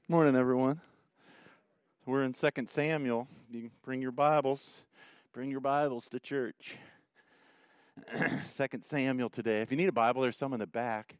Morning, everyone. We're in 2 Samuel. You can bring your Bibles. Bring your Bibles to church. 2 Samuel today. If you need a Bible, there's some in the back.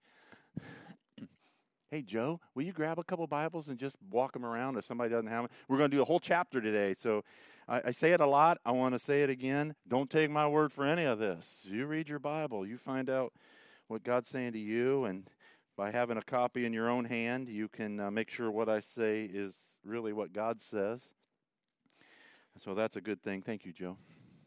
Hey, Joe, will you grab a couple Bibles and just walk them around if somebody doesn't have them? We're going to do a whole chapter today. So I say it a lot. I want to say it again. Don't take my word for any of this. You read your Bible. You find out what God's saying to you, and by having a copy in your own hand, you can make sure what I say is really what God says. So that's a good thing. Thank you, Joe.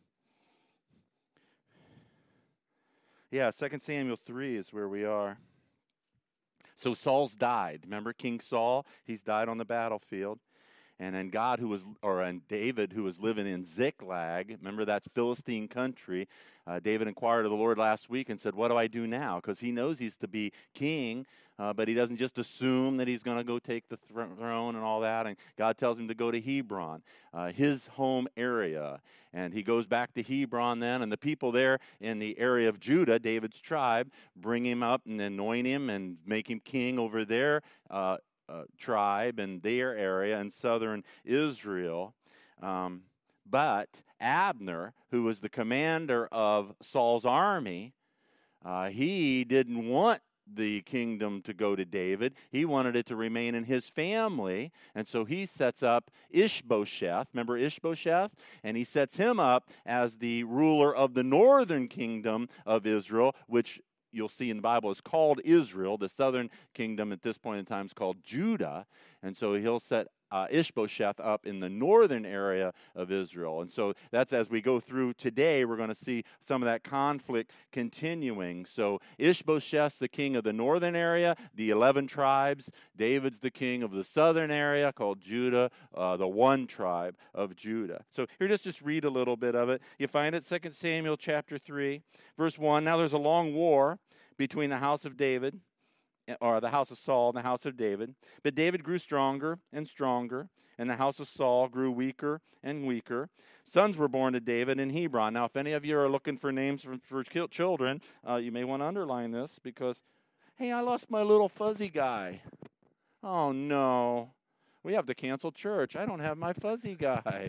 Yeah, 2 Samuel 3 is where we are. So Saul's died. Remember King Saul? He's died on the battlefield. And then David, who was living in Ziklag, remember that's Philistine country. David inquired of the Lord last week and said, what do I do now? Because he knows he's to be king, but he doesn't just assume that he's going to go take the throne and all that. And God tells him to go to Hebron, his home area. And he goes back to Hebron then, and the people there in the area of Judah, David's tribe, bring him up and anoint him and make him king over their tribe and their area in southern Israel. But Abner, who was the commander of Saul's army, he didn't want the kingdom to go to David. He wanted it to remain in his family. And so he sets up Ishbosheth. Remember Ishbosheth? And he sets him up as the ruler of the northern kingdom of Israel, which you'll see in the Bible is called Israel. The southern kingdom at this point in time is called Judah. And so he'll set Ishbosheth up in the northern area of Israel. And so that's as we go through today, we're going to see some of that conflict continuing. So Ishbosheth's the king of the northern area, the 11 tribes. David's the king of the southern area called Judah, the one tribe of Judah. So here, just read a little bit of it. You find it 2 Samuel chapter 3, verse 1. Now there's a long war between the house of David, or the house of Saul and the house of David. But David grew stronger and stronger, and the house of Saul grew weaker and weaker. Sons were born to David in Hebron. Now, if any of you are looking for names for children, you may want to underline this because, hey, I lost my little fuzzy guy. Oh, no. We have to cancel church. I don't have my fuzzy guy.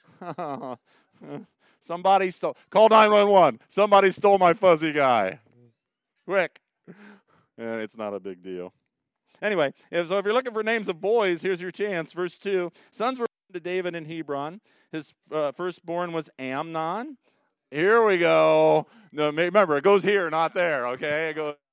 Somebody stole. Call 911. Somebody stole my fuzzy guy. Quick. It's not a big deal. Anyway, so if you're looking for names of boys, here's your chance. Verse 2, sons were born to David in Hebron. His firstborn was Amnon. Here we go. No, remember, it goes here, not there, okay? It goes.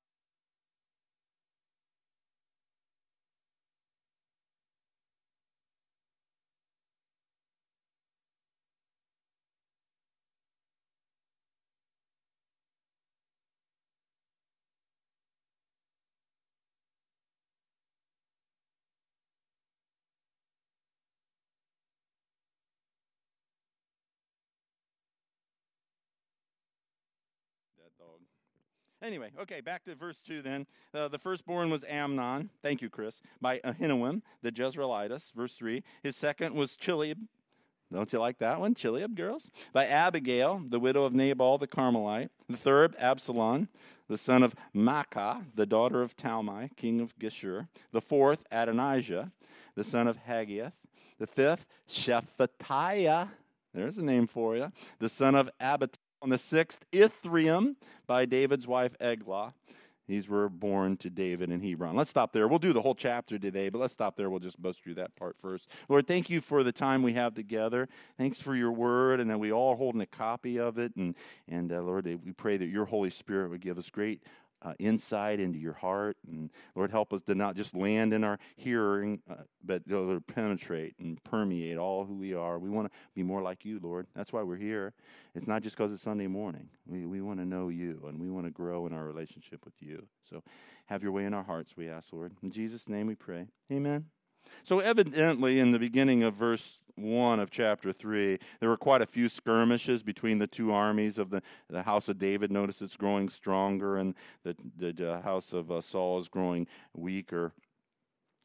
That dog. Anyway, okay, back to verse 2 then. The firstborn was Amnon, thank you, Chris, by Ahinoam, the Jezreelitess. Verse 3. His second was Chileab. Don't you like that one? Chileab, girls? By Abigail, the widow of Nabal the Carmelite. The third, Absalom, the son of Maacah, the daughter of Talmai, king of Geshur. The fourth, Adonijah, the son of Haggith. The fifth, Shephatiah, there's a name for you, the son of Abital. And the sixth, Ithream, by David's wife Eglah. These were born to David in Hebron. Let's stop there. We'll do the whole chapter today, but let's stop there. We'll just bust through that part first. Lord, thank you for the time we have together. Thanks for your word, and that we all holding a copy of it. And Lord, we pray that your Holy Spirit would give us great insight into your heart. And Lord, help us to not just land in our hearing, but Lord, penetrate and permeate all who we are. We want to be more like you, Lord. That's why we're here. It's not just because it's Sunday morning. We want to know you, and we want to grow in our relationship with you. So have your way in our hearts, we ask, Lord. In Jesus' name we pray. Amen. So evidently, in the beginning of verse 1 of chapter 3, there were quite a few skirmishes between the two armies of the house of David. Notice it's growing stronger, and the house of Saul is growing weaker.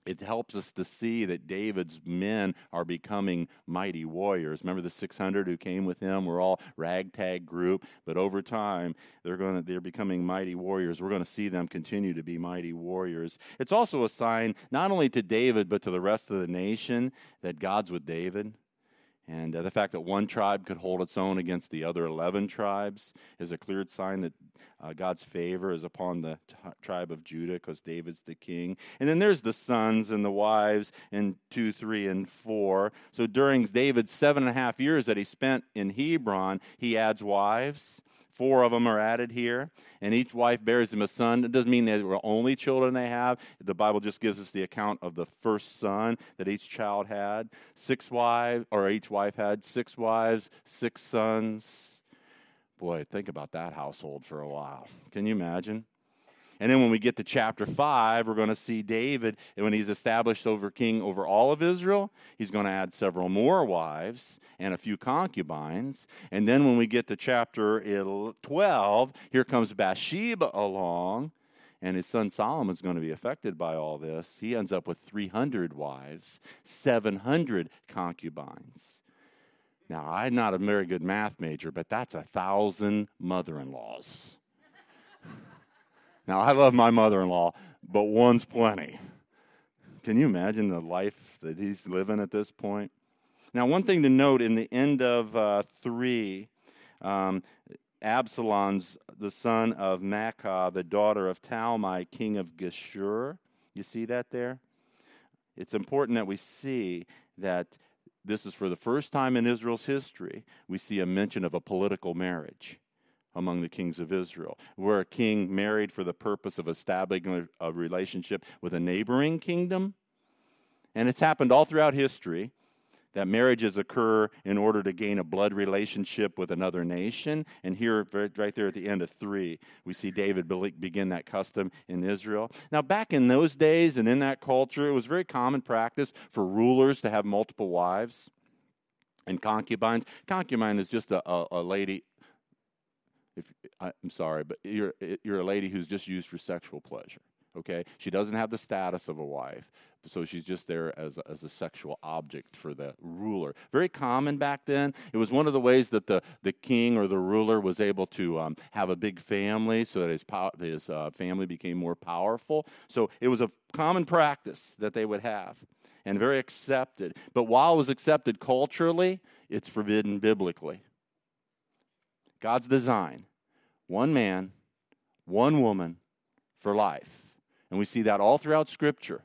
it helps us to see that David's men are becoming mighty warriors. Remember the 600 who came with him were all ragtag group, but over time they're becoming mighty warriors. We're going to see them continue to be mighty warriors. It's also a sign not only to David but to the rest of the nation that God's with David. And the fact that one tribe could hold its own against the other 11 tribes is a clear sign that God's favor is upon the tribe of Judah because David's the king. And then there's the sons and the wives in 2, 3, and 4. So during David's 7.5 years that he spent in Hebron, he adds wives. 4 of them are added here, and each wife bears him a son. It doesn't mean they were only children they have. The Bible just gives us the account of the first son that each child had. 6 wives, or each wife had 6 wives, 6 sons. Boy, think about that household for a while. Can you imagine? And then when we get to chapter 5, we're going to see David, and when he's established over king over all of Israel, he's going to add several more wives and a few concubines. And then when we get to chapter 12, here comes Bathsheba along, and his son Solomon's going to be affected by all this. He ends up with 300 wives, 700 concubines. Now, I'm not a very good math major, but that's 1,000 mother-in-laws. Now, I love my mother-in-law, but one's plenty. Can you imagine the life that he's living at this point? Now, one thing to note, in the end of 3, Absalom's the son of Maacah, the daughter of Talmai, king of Geshur. You see that there? It's important that we see that this is for the first time in Israel's history, we see a mention of a political marriage among the kings of Israel, where a king married for the purpose of establishing a relationship with a neighboring kingdom. And it's happened all throughout history that marriages occur in order to gain a blood relationship with another nation. And here, right there at the end of 3, we see David begin that custom in Israel. Now, back in those days and in that culture, it was very common practice for rulers to have multiple wives and concubines. Concubine is just a lady. I'm sorry, but you're a lady who's just used for sexual pleasure, okay? She doesn't have the status of a wife, so she's just there as a sexual object for the ruler. Very common back then. It was one of the ways that the king or the ruler was able to have a big family so that his family became more powerful. So it was a common practice that they would have and very accepted. But while it was accepted culturally, it's forbidden biblically. God's design, one man, one woman for life. And we see that all throughout Scripture.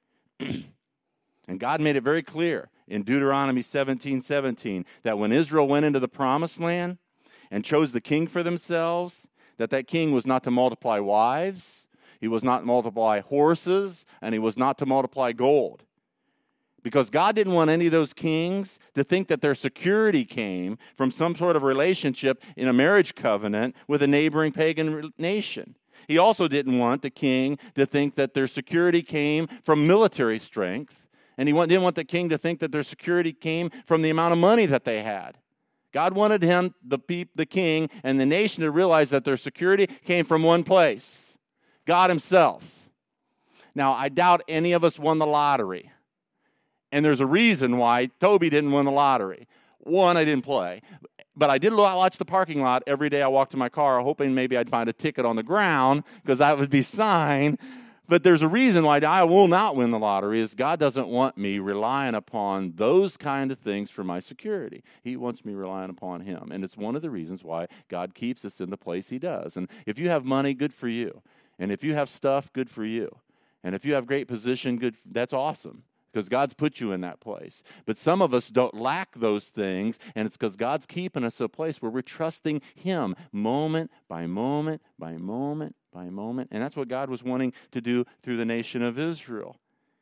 And God made it very clear in Deuteronomy 17:17 that when Israel went into the promised land and chose the king for themselves, that king was not to multiply wives, he was not to multiply horses, and he was not to multiply gold. Because God didn't want any of those kings to think that their security came from some sort of relationship in a marriage covenant with a neighboring pagan nation. He also didn't want the king to think that their security came from military strength. And he didn't want the king to think that their security came from the amount of money that they had. God wanted him, the king, and the nation to realize that their security came from one place, God himself. Now, I doubt any of us won the lottery. And there's a reason why Toby didn't win the lottery. One, I didn't play. But I did watch the parking lot every day I walked to my car, hoping maybe I'd find a ticket on the ground, because that would be signed. But there's a reason why I will not win the lottery, is God doesn't want me relying upon those kind of things for my security. He wants me relying upon him. And it's one of the reasons why God keeps us in the place he does. And if you have money, good for you. And if you have stuff, good for you. And if you have great position, that's awesome. Because God's put you in that place. But some of us don't lack those things, and it's because God's keeping us in a place where we're trusting him moment by moment by moment by moment. And that's what God was wanting to do through the nation of Israel.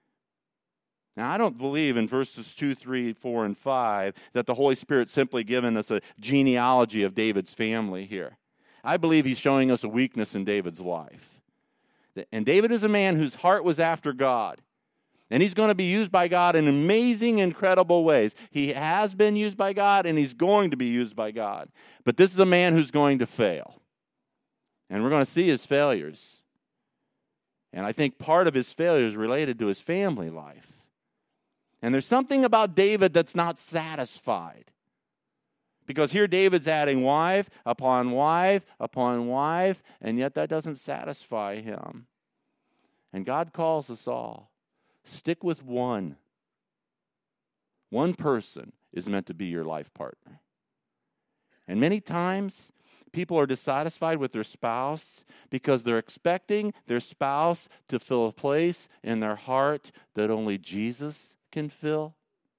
Now, I don't believe in verses 2, 3, 4, and 5 that the Holy Spirit's simply given us a genealogy of David's family here. I believe he's showing us a weakness in David's life. And David is a man whose heart was after God. And he's going to be used by God in amazing, incredible ways. He has been used by God, and he's going to be used by God. But this is a man who's going to fail. And we're going to see his failures. And I think part of his failure is related to his family life. And there's something about David that's not satisfied. Because here David's adding wife upon wife upon wife, and yet that doesn't satisfy him. And God calls us all. Stick with one. One person is meant to be your life partner. And many times, people are dissatisfied with their spouse because they're expecting their spouse to fill a place in their heart that only Jesus can fill.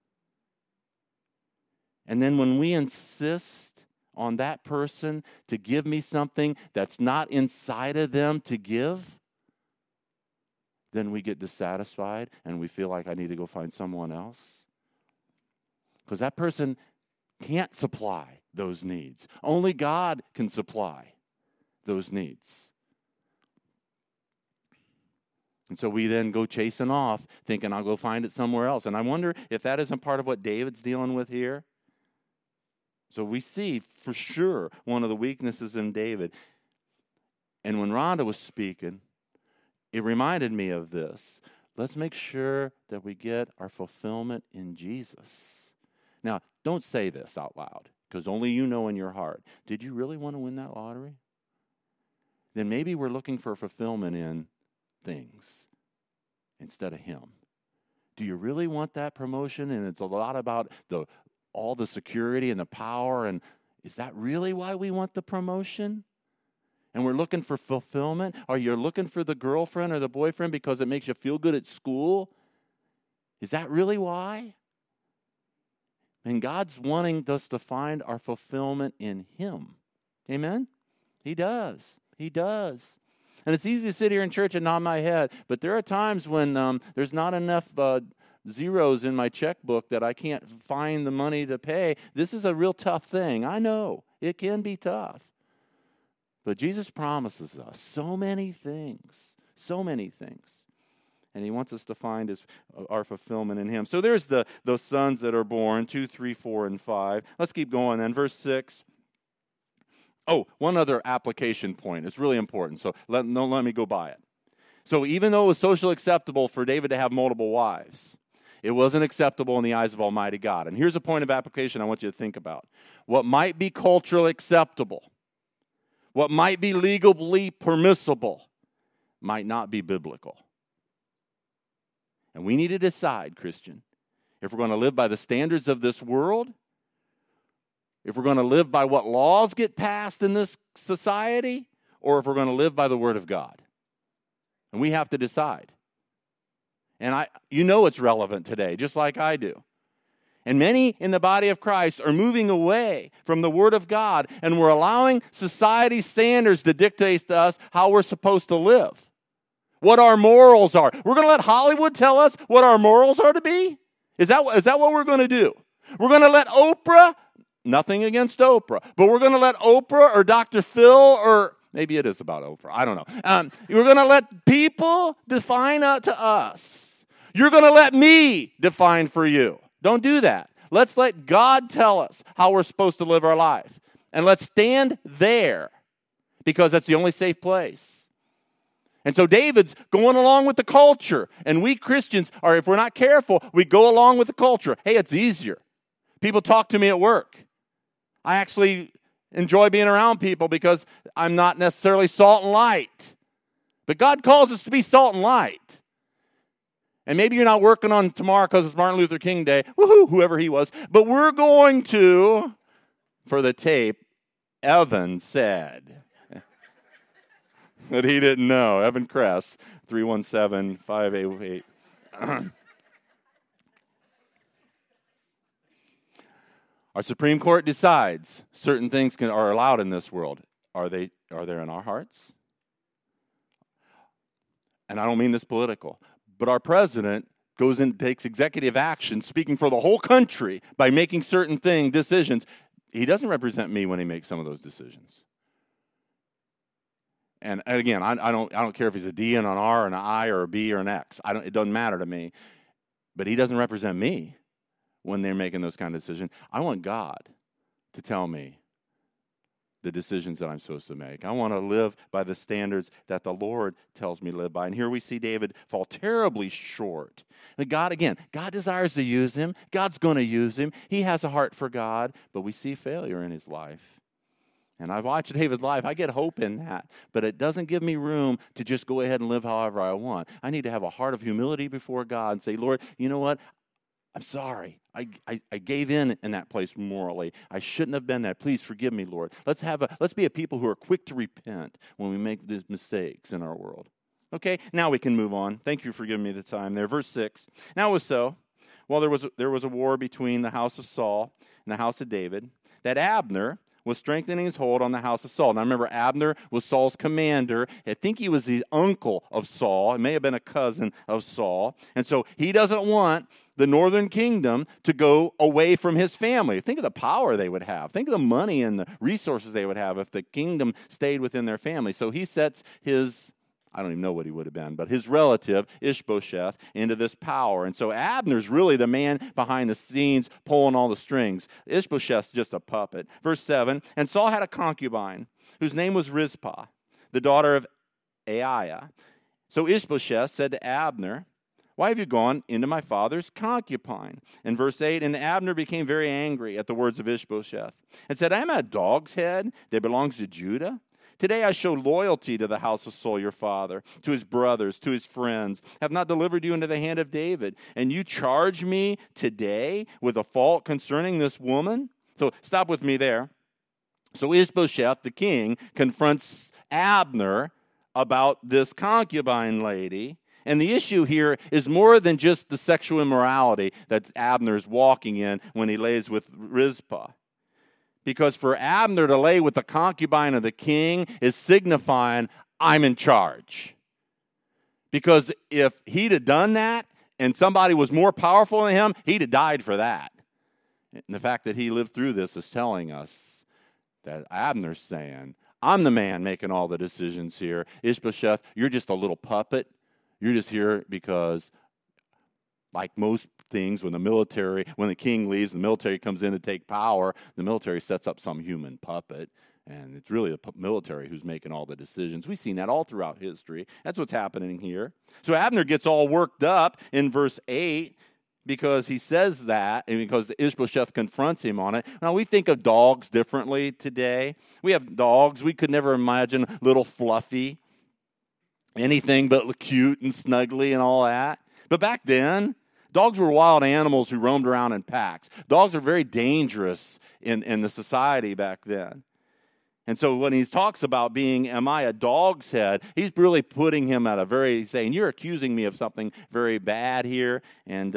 And then when we insist on that person to give me something that's not inside of them to give, then we get dissatisfied and we feel like I need to go find someone else. Because that person can't supply those needs. Only God can supply those needs. And so we then go chasing off, thinking I'll go find it somewhere else. And I wonder if that isn't part of what David's dealing with here. So we see for sure one of the weaknesses in David. And when Rhonda was speaking, it reminded me of this. Let's make sure that we get our fulfillment in Jesus. Now, don't say this out loud, because only you know in your heart. Did you really want to win that lottery? Then maybe we're looking for fulfillment in things instead of Him. Do you really want that promotion? And it's a lot about all the security and the power. And is that really why we want the promotion? And we're looking for fulfillment? Are you looking for the girlfriend or the boyfriend because it makes you feel good at school? Is that really why? And God's wanting us to find our fulfillment in Him. Amen? He does. He does. And it's easy to sit here in church and nod my head, but there are times when there's not enough zeros in my checkbook that I can't find the money to pay. This is a real tough thing. I know. It can be tough. But Jesus promises us so many things. So many things. And He wants us to find our fulfillment in Him. So there's those sons that are born, 2, 3, 4, and 5. Let's keep going then. Verse 6. Oh, one other application point. It's really important, so don't let me go by it. So even though it was socially acceptable for David to have multiple wives, it wasn't acceptable in the eyes of Almighty God. And here's a point of application I want you to think about. What might be culturally acceptable, what might be legally permissible, might not be biblical. And we need to decide, Christian, if we're going to live by the standards of this world, if we're going to live by what laws get passed in this society, or if we're going to live by the Word of God. And we have to decide. And you know it's relevant today, just like I do. And many in the body of Christ are moving away from the Word of God, and we're allowing society's standards to dictate to us how we're supposed to live, what our morals are. We're going to let Hollywood tell us what our morals are to be? Is that what we're going to do? We're going to let Oprah, nothing against Oprah, but we're going to let Oprah or Dr. Phil, or maybe it is about Oprah, I don't know. We're going to let people define to us. You're going to let me define for you. Don't do that. Let's let God tell us how we're supposed to live our life. And let's stand there, because that's the only safe place. And so David's going along with the culture. And we Christians are, if we're not careful, we go along with the culture. Hey, it's easier. People talk to me at work. I actually enjoy being around people because I'm not necessarily salt and light. But God calls us to be salt and light. And maybe you're not working on tomorrow because it's Martin Luther King Day. Woohoo, whoever he was. But we're going to, for the tape, Evan said. That he didn't know. Evan Kress, 317-588. Our Supreme Court decides certain things are allowed in this world. Are they in our hearts? And I don't mean this political, but our president goes and takes executive action, speaking for the whole country by making certain decisions. He doesn't represent me when he makes some of those decisions. And again, I don't care if he's a D and an R and an I or a B or an X. It doesn't matter to me. But he doesn't represent me when they're making those kind of decisions. I want God to tell me, the decisions that I'm supposed to make. I want to live by the standards that the Lord tells me to live by. And here we see David fall terribly short. And God desires to use him. God's going to use him. He has a heart for God, but we see failure in his life. And I've watched David's life. I get hope in that. But it doesn't give me room to just go ahead and live however I want. I need to have a heart of humility before God and say, Lord, you know what? I'm sorry. I gave in that place morally. I shouldn't have been that. Please forgive me, Lord. Let's be a people who are quick to repent when we make these mistakes in our world. Okay, now we can move on. Thank you for giving me the time there. Verse 6. Now it was so, while there was a war between the house of Saul and the house of David, that Abner was strengthening his hold on the house of Saul. Now remember, Abner was Saul's commander. I think he was the uncle of Saul. It may have been a cousin of Saul. And so he doesn't want the northern kingdom to go away from his family. Think of the power they would have. Think of the money and the resources they would have if the kingdom stayed within their family. So he sets his, I don't even know what he would have been, but his relative, Ishbosheth, into this power. And so Abner's really the man behind the scenes pulling all the strings. Ishbosheth's just a puppet. Verse 7, and Saul had a concubine whose name was Rizpah, the daughter of Aiah. So Ishbosheth said to Abner, why have you gone into my father's concubine? In verse 8, and Abner became very angry at the words of Ishbosheth and said, I am a dog's head that belongs to Judah. Today I show loyalty to the house of Saul your father, to his brothers, to his friends, have not delivered you into the hand of David. And you charge me today with a fault concerning this woman? So stop with me there. So Ishbosheth, the king, confronts Abner about this concubine lady. And the issue here is more than just the sexual immorality that Abner's walking in when he lays with Rizpah. Because for Abner to lay with the concubine of the king is signifying, I'm in charge. Because if he'd have done that and somebody was more powerful than him, he'd have died for that. And the fact that he lived through this is telling us that Abner's saying, I'm the man making all the decisions here. Ishbosheth, you're just a little puppet. You're just here because, like most things, when the king leaves, the military comes in to take power, the military sets up some human puppet, and it's really the military who's making all the decisions. We've seen that all throughout history. That's what's happening here. So Abner gets all worked up in verse 8 because he says that, and because Ishbosheth confronts him on it. Now, we think of dogs differently today. We have dogs. We could never imagine little Fluffy, anything but cute and snuggly and all that. But back then, dogs were wild animals who roamed around in packs. Dogs are very dangerous in the society back then. And so when he talks about being, am I a dog's head, he's really putting him at he's saying, you're accusing me of something very bad here. And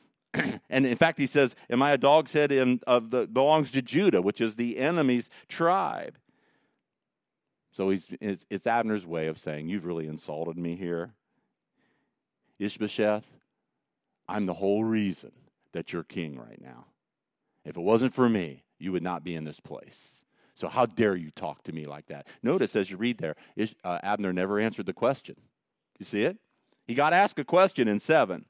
and in fact, he says, am I a dog's head belongs to Judah, which is the enemy's tribe. So it's Abner's way of saying, you've really insulted me here. Ishbosheth, I'm the whole reason that you're king right now. If it wasn't for me, you would not be in this place. So how dare you talk to me like that? Notice as you read there, Abner never answered the question. You see it? He got asked a question in 7.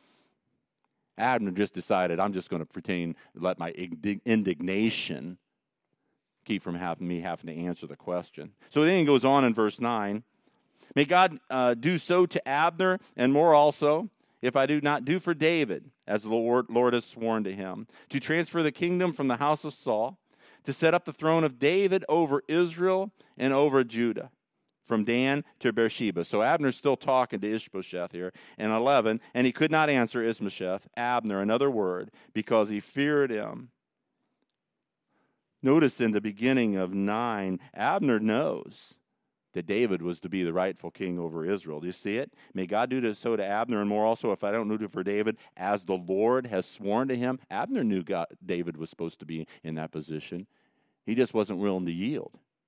Abner just decided, I'm just going to let my indignation keep from having to answer the question. So then he goes on in verse 9. May God do so to Abner and more also, if I do not do for David, as the Lord has sworn to him, to transfer the kingdom from the house of Saul, to set up the throne of David over Israel and over Judah, from Dan to Beersheba. So Abner's still talking to Ishbosheth here. In 11, and he could not answer Ishbosheth, Abner, another word, because he feared him. Notice in the beginning of 9, Abner knows that David was to be the rightful king over Israel. Do you see it? May God do so to Abner and more also if I don't do it for David, as the Lord has sworn to him. Abner knew David was supposed to be in that position. He just wasn't willing to yield.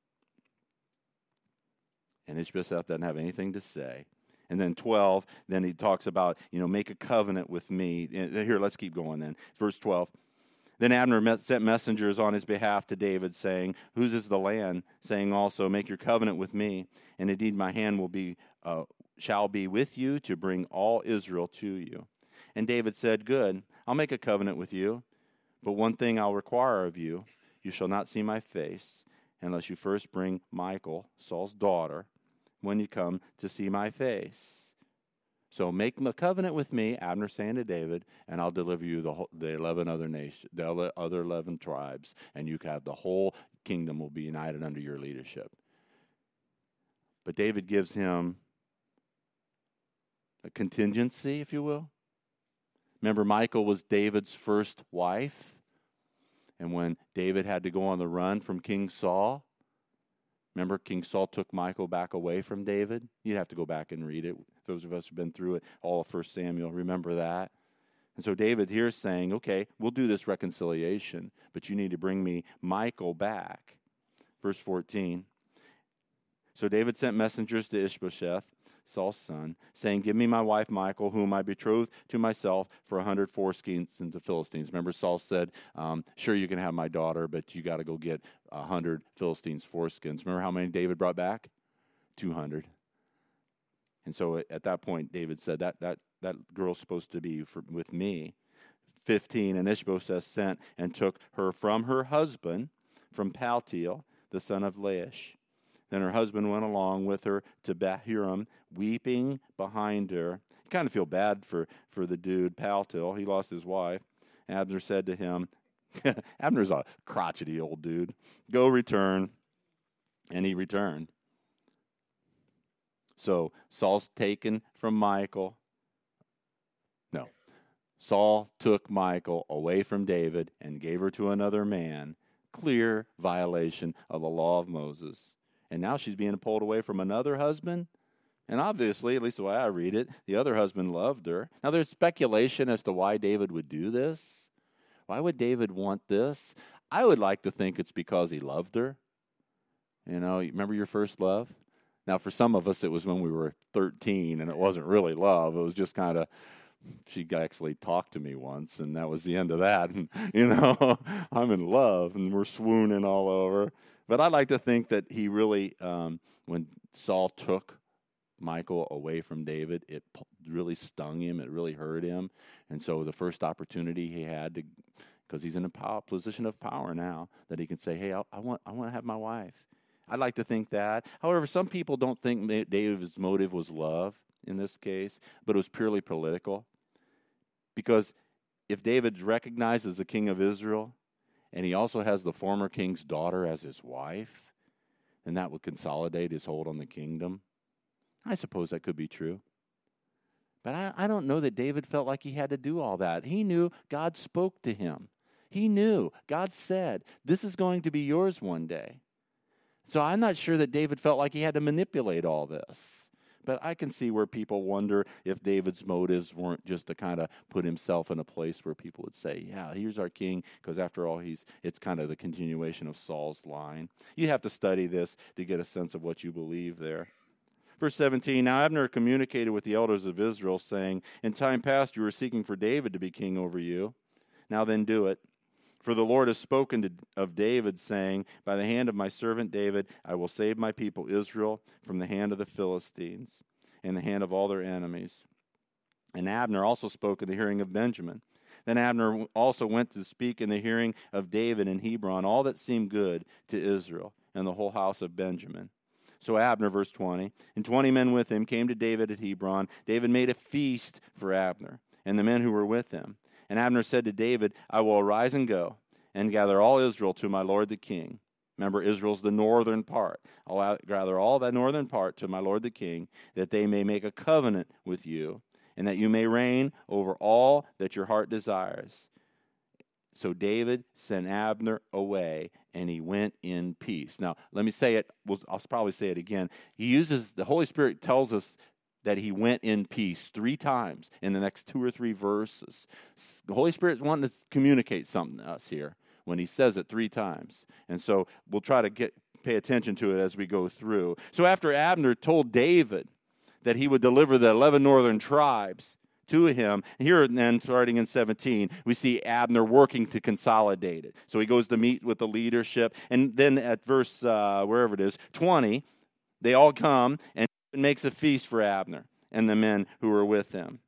And Ishbosheth doesn't have anything to say. And then 12, then he talks about, make a covenant with me. Here, let's keep going then. Verse 12. Then Abner sent messengers on his behalf to David, saying, whose is the land? Saying also, make your covenant with me, and indeed my hand shall be with you to bring all Israel to you. And David said, good, I'll make a covenant with you, but one thing I'll require of you, you shall not see my face, unless you first bring Michal, Saul's daughter, when you come to see my face. So make a covenant with me," Abner saying to David, "and I'll deliver you the 11 other nations, the other 11 tribes, and you can have the whole kingdom will be united under your leadership." But David gives him a contingency, if you will. Remember, Michal was David's first wife. And when David had to go on the run from King Saul, remember, King Saul took Michal back away from David? You'd have to go back and read it. Those of us who've been through it, all of 1 Samuel, remember that. And so David here is saying, okay, we'll do this reconciliation, but you need to bring me Michal back. Verse 14. So David sent messengers to Ishbosheth, Saul's son, saying, "Give me my wife Michal, whom I betrothed to myself for 100 foreskins of the Philistines." Remember, Saul said, "Sure, you can have my daughter, but you got to go get 100 Philistines foreskins." Remember how many David brought back? 200. And so at that point, David said, that girl's supposed to be with me. 15, and Ishbosheth sent and took her from her husband, from Paltiel, the son of Laish. Then her husband went along with her to Bahurim, weeping behind her. You kind of feel bad for the dude, Paltiel. He lost his wife. Abner said to him, Abner's a crotchety old dude, "Go return." And he returned. So Saul's taken from Michal. No. Saul took Michal away from David and gave her to another man. Clear violation of the law of Moses. And now she's being pulled away from another husband. And obviously, at least the way I read it, the other husband loved her. Now there's speculation as to why David would do this. Why would David want this? I would like to think it's because he loved her. You know, you remember your first love? Now, for some of us, it was when we were 13, and it wasn't really love. It was just kind of, she actually talked to me once, and that was the end of that. And, you know, I'm in love, and we're swooning all over. But I like to think that he really, when Saul took Michal away from David, it really stung him. It really hurt him. And so the first opportunity he had to, because he's in a position of power now, that he can say, "Hey, I want to have my wife." I'd like to think that. However, some people don't think David's motive was love in this case, but it was purely political. Because if David's recognized as the king of Israel, and he also has the former king's daughter as his wife, then that would consolidate his hold on the kingdom. I suppose that could be true. But I don't know that David felt like he had to do all that. He knew God spoke to him. He knew. God said, "This is going to be yours one day." So I'm not sure that David felt like he had to manipulate all this. But I can see where people wonder if David's motives weren't just to kind of put himself in a place where people would say, "Yeah, here's our king," because after all, it's kind of the continuation of Saul's line. You have to study this to get a sense of what you believe there. Verse 17, "Now Abner communicated with the elders of Israel, saying, 'In time past you were seeking for David to be king over you. Now then do it. For the Lord has spoken of David, saying, By the hand of my servant David, I will save my people Israel from the hand of the Philistines and the hand of all their enemies.' And Abner also spoke in the hearing of Benjamin. Then Abner also went to speak in the hearing of David in Hebron, all that seemed good to Israel and the whole house of Benjamin. So Abner," verse 20, "and 20 men with him came to David at Hebron. David made a feast for Abner and the men who were with him. And Abner said to David, I will arise and go and gather all Israel to my lord the king." Remember, Israel's the northern part. "I'll gather all that northern part to my lord the king, that they may make a covenant with you, and that you may reign over all that your heart desires." So David sent Abner away, and he went in peace. Now, let me say it. I'll probably say it again. The Holy Spirit tells us that he went in peace 3 times in the next 2 or 3 verses. The Holy Spirit's wanting to communicate something to us here when he says it 3 times. And so we'll try to pay attention to it as we go through. So after Abner told David that he would deliver the 11 northern tribes to him, here and then starting in 17, we see Abner working to consolidate it. So he goes to meet with the leadership. And then at verse, wherever it is, 20, they all come and makes a feast for Abner and the men who were with him.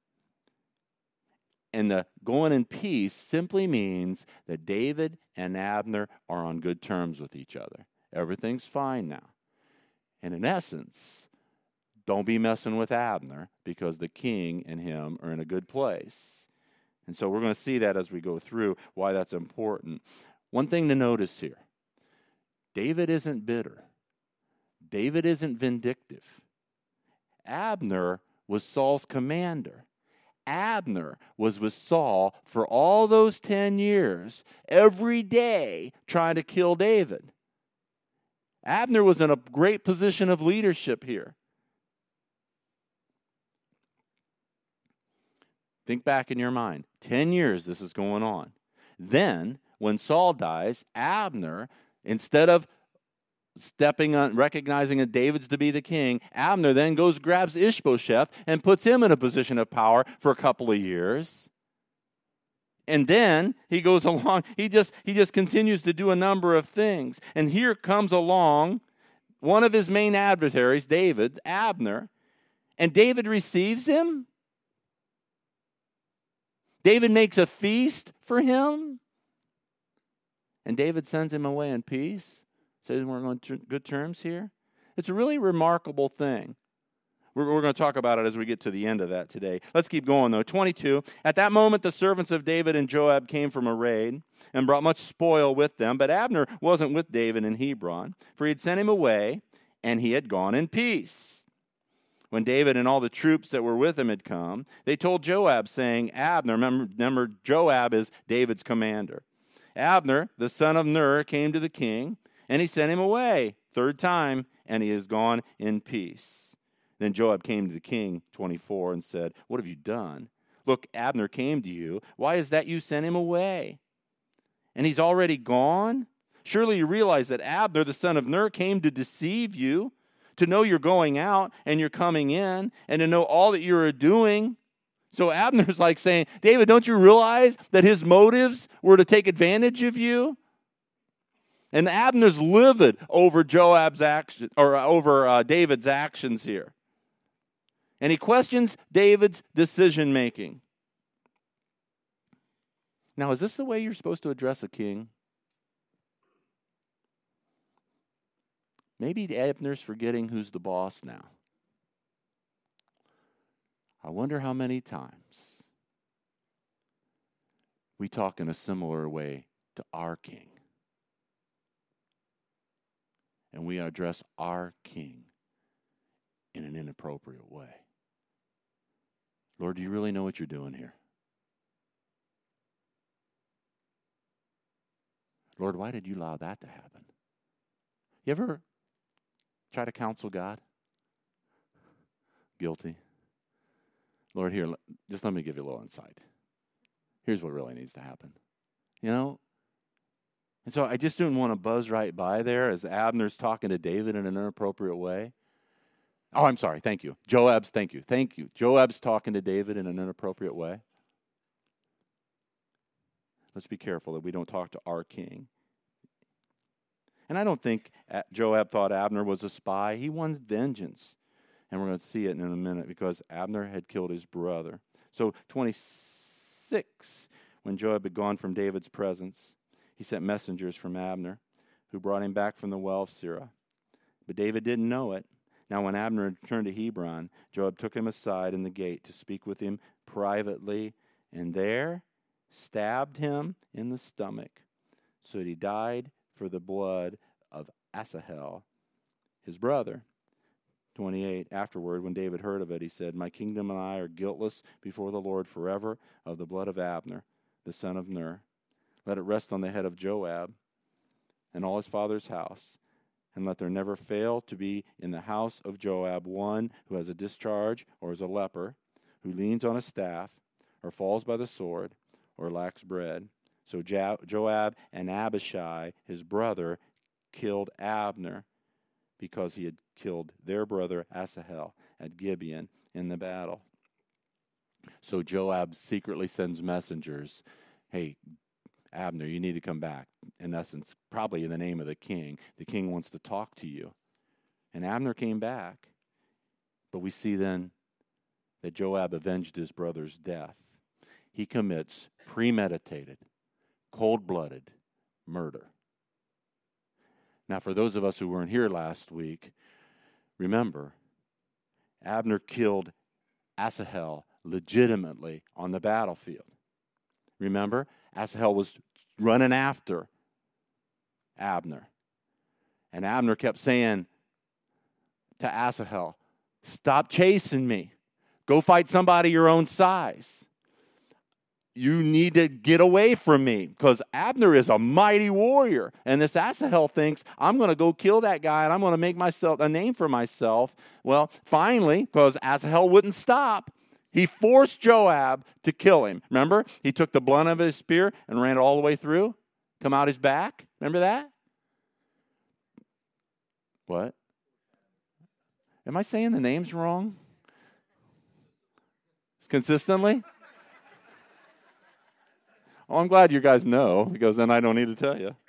And the going in peace simply means that David and Abner are on good terms with each other. Everything's fine now. And in essence, don't be messing with Abner because the king and him are in a good place. And so we're going to see that as we go through why that's important. One thing to notice here, David isn't bitter. David isn't vindictive. Abner was Saul's commander. Abner was with Saul for all those 10 years, every day trying to kill David. Abner was in a great position of leadership here. Think back in your mind. 10 years this is going on. Then, when Saul dies, Abner, instead of stepping on, recognizing that David's to be the king, Abner then goes, grabs Ishbosheth, and puts him in a position of power for a couple of years. And then he goes along, he just continues to do a number of things. And here comes along one of his main adversaries, David, Abner, and David receives him. David makes a feast for him. And David sends him away in peace. Says we're on good terms here. It's a really remarkable thing. We're going to talk about it as we get to the end of that today. Let's keep going, though. 22. At that moment, the servants of David and Joab came from a raid and brought much spoil with them. But Abner wasn't with David in Hebron, for he had sent him away, and he had gone in peace. When David and all the troops that were with him had come, they told Joab, saying, Abner, remember Joab is David's commander. Abner, the son of Ner, came to the king, and he sent him away, third time, and he is gone in peace. Then Joab came to the king, 24, and said, what have you done? Look, Abner came to you. Why is that you sent him away? And he's already gone? Surely you realize that Abner, the son of Ner, came to deceive you, to know you're going out and you're coming in, and to know all that you're doing. So Abner's like saying, David, don't you realize that his motives were to take advantage of you? And Abner's livid over Joab's action, or over David's actions here. And he questions David's decision making. Now, is this the way you're supposed to address a king? Maybe Abner's forgetting who's the boss now. I wonder how many times we talk in a similar way to our king. And we address our king in an inappropriate way. Lord, do you really know what you're doing here? Lord, why did you allow that to happen? You ever try to counsel God? Guilty. Lord, here, just let me give you a little insight. Here's what really needs to happen. You know? And so I just didn't want to buzz right by there as Abner's talking to David in an inappropriate way. Oh, I'm sorry. Thank you. Thank you. Joab's talking to David in an inappropriate way. Let's be careful that we don't talk to our king. And I don't think Joab thought Abner was a spy. He wanted vengeance. And we're going to see it in a minute because Abner had killed his brother. So 26, when Joab had gone from David's presence, he sent messengers from Abner, who brought him back from the well of Sirah. But David didn't know it. Now when Abner returned to Hebron, Joab took him aside in the gate to speak with him privately, and there stabbed him in the stomach, so that he died for the blood of Asahel, his brother. 28, afterward, when David heard of it, he said, my kingdom and I are guiltless before the Lord forever of the blood of Abner, the son of Ner. Let it rest on the head of Joab and all his father's house, and let there never fail to be in the house of Joab one who has a discharge or is a leper, who leans on a staff, or falls by the sword, or lacks bread. So Joab and Abishai, his brother, killed Abner because he had killed their brother Asahel at Gibeon in the battle. So Joab secretly sends messengers, hey, Abner, you need to come back. In essence, probably in the name of the king. The king wants to talk to you. And Abner came back. But we see then that Joab avenged his brother's death. He commits premeditated, cold-blooded murder. Now, for those of us who weren't here last week, remember, Abner killed Asahel legitimately on the battlefield. Remember, Asahel was running after Abner. And Abner kept saying to Asahel, stop chasing me. Go fight somebody your own size. You need to get away from me because Abner is a mighty warrior. And this Asahel thinks, I'm going to go kill that guy and I'm going to make myself a name for myself. Well, finally, because Asahel wouldn't stop, he forced Joab to kill him. Remember? He took the blunt of his spear and ran it all the way through, come out his back. Remember that? What? Am I saying the names wrong? Consistently? Oh, I'm glad you guys know, because then I don't need to tell you.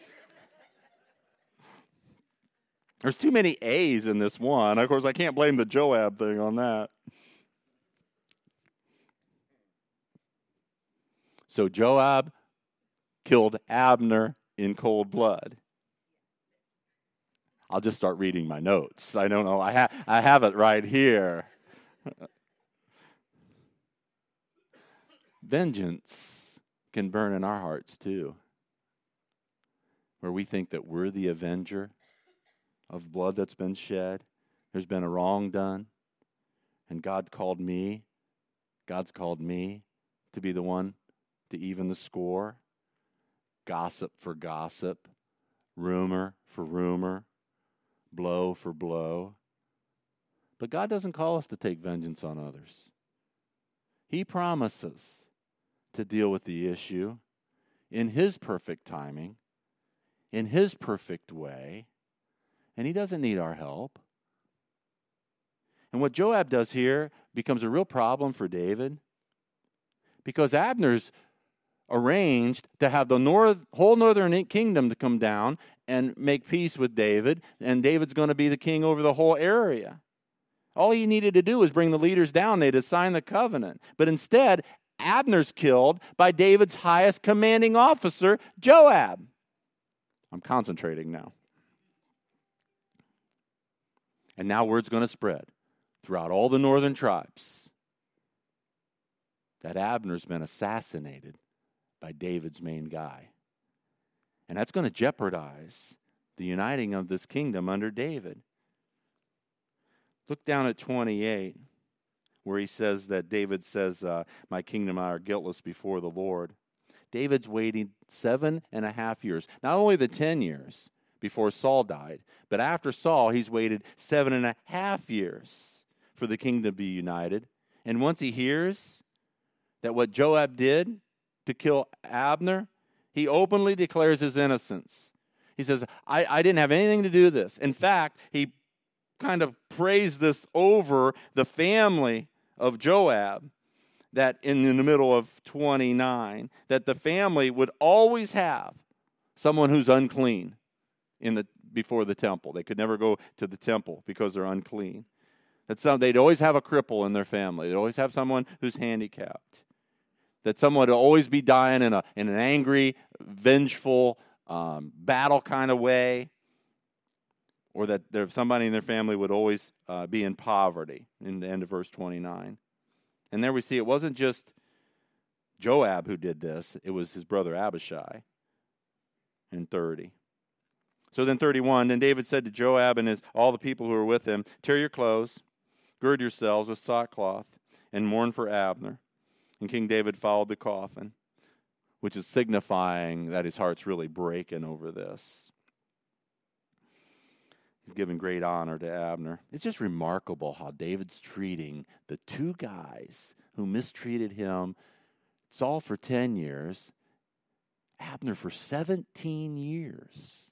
There's too many A's in this one. Of course, I can't blame the Joab thing on that. So Joab killed Abner in cold blood. I'll just start reading my notes. I don't know. I have it right here. Vengeance can burn in our hearts too, where we think that we're the avenger of blood that's been shed. There's been a wrong done, and God's called me to be the one to even the score. Gossip for gossip, rumor for rumor, blow for blow. But God doesn't call us to take vengeance on others. He promises to deal with the issue in His perfect timing, in His perfect way, and He doesn't need our help. And what Joab does here becomes a real problem for David, because Abner's arranged to have the whole northern kingdom to come down and make peace with David, and David's going to be the king over the whole area. All he needed to do was bring the leaders down. They'd sign the covenant. But instead, Abner's killed by David's highest commanding officer, Joab. I'm concentrating now. And now word's going to spread throughout all the northern tribes that Abner's been assassinated by David's main guy. And that's going to jeopardize the uniting of this kingdom under David. Look down at 28, where he says that David says, my kingdom and I are guiltless before the Lord. David's waiting 7.5 years. Not only the 10 years before Saul died, but after Saul, he's waited 7.5 years for the kingdom to be united. And once he hears that what Joab did to kill Abner, he openly declares his innocence. He says, I didn't have anything to do with this. In fact, he kind of praised this over the family of Joab, that in the middle of 29, that the family would always have someone who's unclean before the temple. They could never go to the temple because they're unclean. They'd always have a cripple in their family. They'd always have someone who's handicapped. That someone would always be dying in an angry, vengeful, battle kind of way. Or that somebody in their family would always be in poverty, in the end of verse 29. And there we see it wasn't just Joab who did this, it was his brother Abishai in 30. So then 31, then David said to Joab and all the people who were with him, tear your clothes, gird yourselves with sackcloth, and mourn for Abner. And King David followed the coffin, which is signifying that his heart's really breaking over this. He's giving great honor to Abner. It's just remarkable how David's treating the two guys who mistreated him. Saul for 10 years, Abner for 17 years.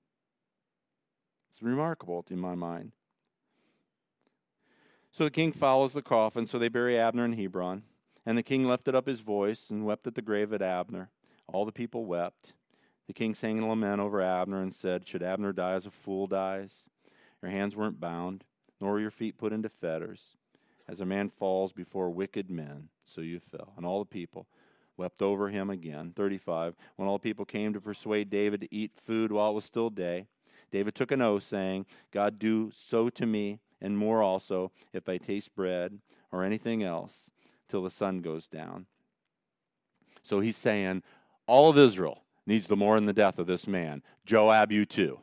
It's remarkable in my mind. So the king follows the coffin, so they bury Abner in Hebron. And the king lifted up his voice and wept at the grave of Abner. All the people wept. The king sang a lament over Abner and said, should Abner die as a fool dies? Your hands weren't bound, nor were your feet put into fetters. As a man falls before wicked men, so you fell. And all the people wept over him again. 35, when all the people came to persuade David to eat food while it was still day, David took an oath, saying, God, do so to me, and more also, if I taste bread or anything else, till the sun goes down. So he's saying, all of Israel needs the mourn the death of this man. Joab, you too.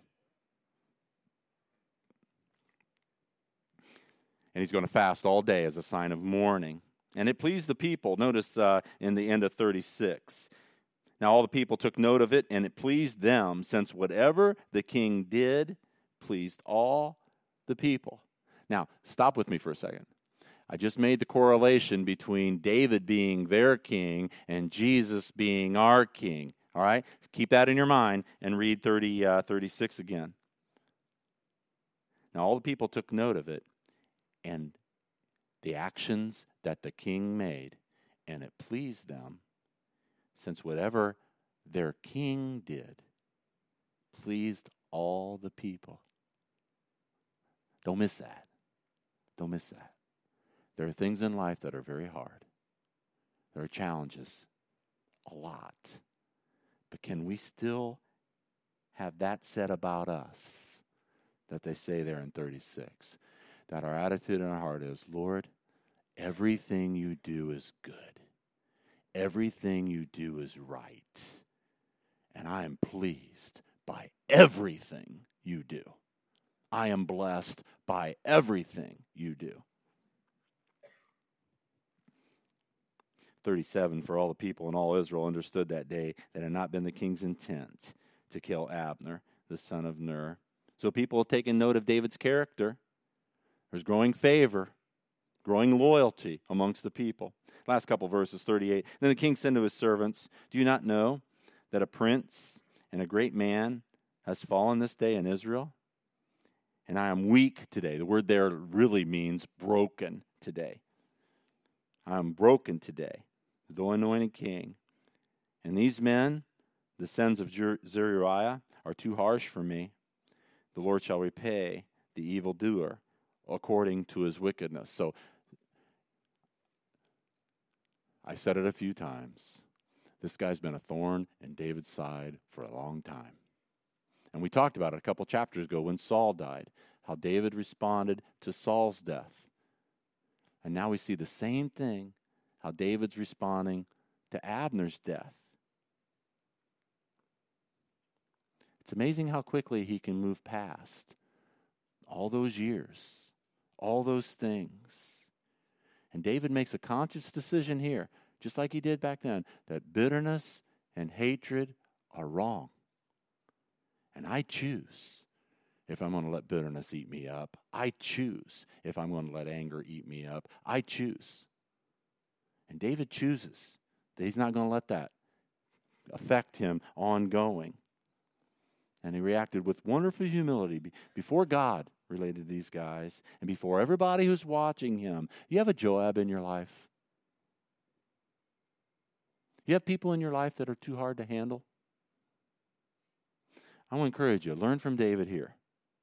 And he's going to fast all day as a sign of mourning. And it pleased the people. Notice in the end of 36. Now all the people took note of it, and it pleased them, since whatever the king did pleased all the people. Now, stop with me for a second. I just made the correlation between David being their king and Jesus being our king. All right? Keep that in your mind and read 36 again. Now all the people took note of it, and the actions that the king made, and it pleased them, since whatever their king did pleased all the people. Don't miss that. Don't miss that. There are things in life that are very hard. There are challenges, a lot. But can we still have that said about us that they say there in 36? That our attitude in our heart is, Lord, everything you do is good. Everything you do is right. And I am pleased by everything you do. I am blessed by everything you do. 37, for all the people in all Israel understood that day that it had not been the king's intent to kill Abner, the son of Ner. So people have taken note of David's character. There's growing favor, growing loyalty amongst the people. Last couple verses, 38. Then the king said to his servants, do you not know that a prince and a great man has fallen this day in Israel? And I am weak today. The word there really means broken today. I am broken today, the anointed king. And these men, the sons of Zeruiah, are too harsh for me. The Lord shall repay the evildoer according to his wickedness. So, I said it a few times. This guy's been a thorn in David's side for a long time. And we talked about it a couple chapters ago when Saul died, how David responded to Saul's death. And now we see the same thing, how David's responding to Abner's death. It's amazing how quickly he can move past all those years, all those things. And David makes a conscious decision here, just like he did back then, that bitterness and hatred are wrong. And I choose if I'm going to let bitterness eat me up. I choose if I'm going to let anger eat me up. I choose. And David chooses that he's not going to let that affect him ongoing. And he reacted with wonderful humility before God related to these guys and before everybody who's watching him. You have a Joab in your life? You have people in your life that are too hard to handle? I want to encourage you, learn from David here.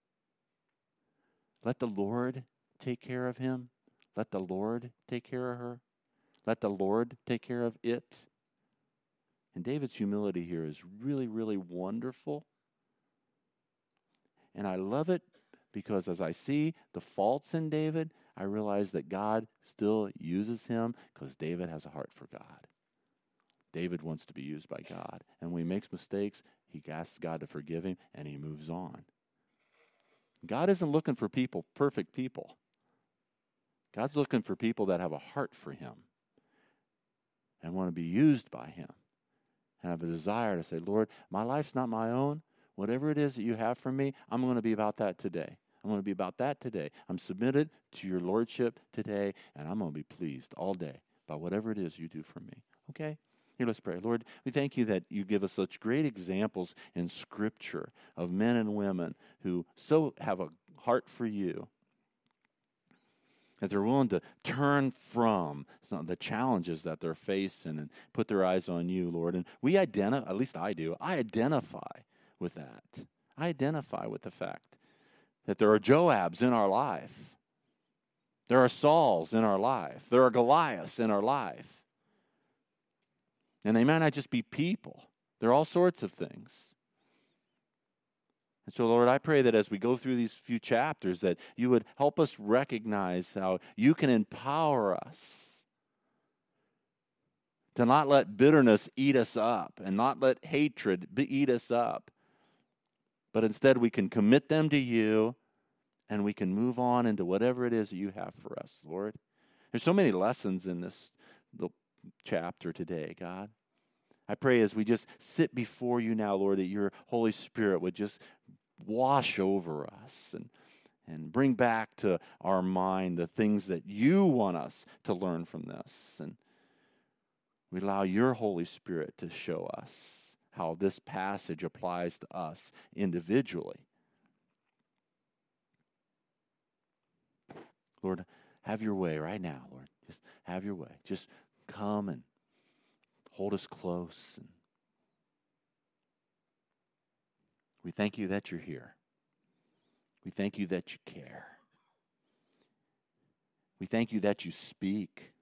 Let the Lord take care of him. Let the Lord take care of her. Let the Lord take care of it. And David's humility here is really, really wonderful. And I love it because as I see the faults in David, I realize that God still uses him because David has a heart for God. David wants to be used by God. And when he makes mistakes, he asks God to forgive him and he moves on. God isn't looking for people, perfect people. God's looking for people that have a heart for him and want to be used by him and have a desire to say, Lord, my life's not my own. Whatever it is that you have for me, I'm going to be about that today. I'm going to be about that today. I'm submitted to your lordship today, and I'm going to be pleased all day by whatever it is you do for me. Okay? Here, let's pray. Lord, we thank you that you give us such great examples in Scripture of men and women who so have a heart for you, that they're willing to turn from the challenges that they're facing and put their eyes on you, Lord. And we identify, at least I do, I identify with that. I identify with the fact that there are Joabs in our life. There are Sauls in our life. There are Goliaths in our life. And they might not just be people. They're all sorts of things. And so, Lord, I pray that as we go through these few chapters, that you would help us recognize how you can empower us to not let bitterness eat us up and not let hatred eat us up, but instead we can commit them to you and we can move on into whatever it is that you have for us, Lord. There's so many lessons in this little chapter today, God. I pray as we just sit before you now, Lord, that your Holy Spirit would just wash over us and bring back to our mind the things that you want us to learn from this. And we allow your Holy Spirit to show us how this passage applies to us individually. Lord, have your way right now, Lord. Just have your way. Just come and hold us close. And we thank you that you're here. We thank you that you care. We thank you that you speak.